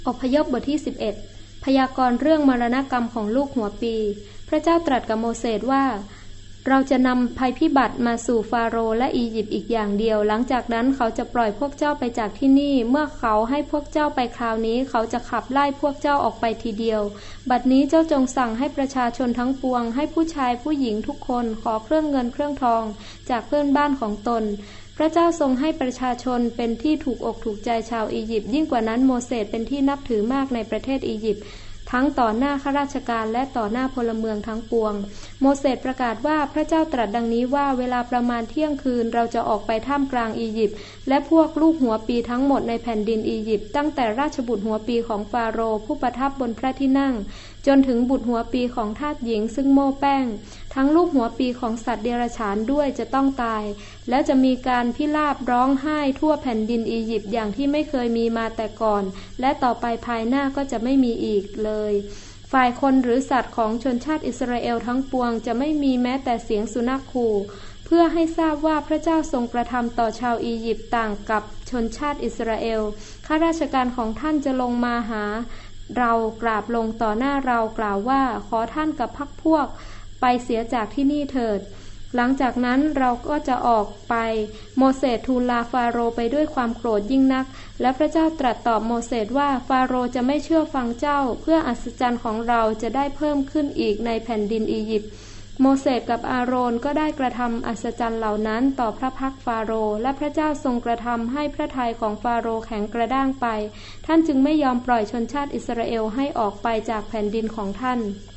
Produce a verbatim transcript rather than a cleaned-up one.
อพยพบทที่สิบเอ็ดพยากรณ์เรื่องมรณกรรมของลูกหัวปีพระเจ้าตรัสกับโมเสสว่าเราจะนำภัยพิบัติมาสู่ฟาโรห์และอียิปต์อีกอย่างเดียวหลังจากนั้นเขาจะปล่อยพวกเจ้าไปจากที่นี่เมื่อเขาให้พวกเจ้าไปคราวนี้เขาจะขับไล่พวกเจ้าออกไปทีเดียวบัดนี้เจ้าจงสั่งให้ประชาชนทั้งปวงให้ผู้ชายผู้หญิงทุกคนขอเครื่องเงินเครื่องทองจากเพื่อนบ้านของตนพระเจ้าทรงให้ประชาชนเป็นที่ถูกอกถูกใจชาวอียิปต์ยิ่งกว่านั้นโมเสสเป็นที่นับถือมากในประเทศอียิปต์ทั้งต่อหน้าข้าราชการและต่อหน้าพลเมืองทั้งปวงโมเสสประกาศว่าพระเจ้าตรัสดังนี้ว่าเวลาประมาณเที่ยงคืนเราจะออกไปท่ามกลางอียิปต์และพวกลูกหัวปีทั้งหมดในแผ่นดินอียิปต์ตั้งแต่ราชบุตรหัวปีของฟาโรห์ผู้ประทับบนพระที่นั่งจนถึงบุตรหัวปีของทาสหญิงซึ่งโม่แป้งทั้งลูกหัวปีของสัตว์เดรัจฉานด้วยจะต้องตายและจะมีการพิราบร้องไห้ทั่วแผ่นดินอียิปต์อย่างที่ไม่เคยมีมาแต่ก่อนและต่อไปภายหน้าก็จะไม่มีอีกเลยฝ่ายคนหรือสัตว์ของชนชาติอิสราเอลทั้งปวงจะไม่มีแม้แต่เสียงสุนัขขู่เพื่อให้ทราบว่าพระเจ้าทรงกระทำต่อชาวอียิปต์ต่างกับชนชาติอิสราเอลข้าราชการของท่านจะลงมาหาเรากราบลงต่อหน้าเรากล่าวว่าขอท่านกับพรรคพวกไปเสียจากที่นี่เถิดหลังจากนั้นเราก็จะออกไปโมเสสทูลลาฟาโรห์ไปด้วยความโกรธยิ่งนักและพระเจ้าตรัสตอบโมเสสว่าฟาโรห์จะไม่เชื่อฟังเจ้าเพื่ออัศจรรย์ของเราจะได้เพิ่มขึ้นอีกในแผ่นดินอียิปต์โมเสสกับอาโรนก็ได้กระทำอัศจรรย์เหล่านั้นต่อพระพักฟาโรห์และพระเจ้าทรงกระทำให้พระทัยของฟาโรห์แข็งกระด้างไปท่านจึงไม่ยอมปล่อยชนชาติอิสราเอลให้ออกไปจากแผ่นดินของท่าน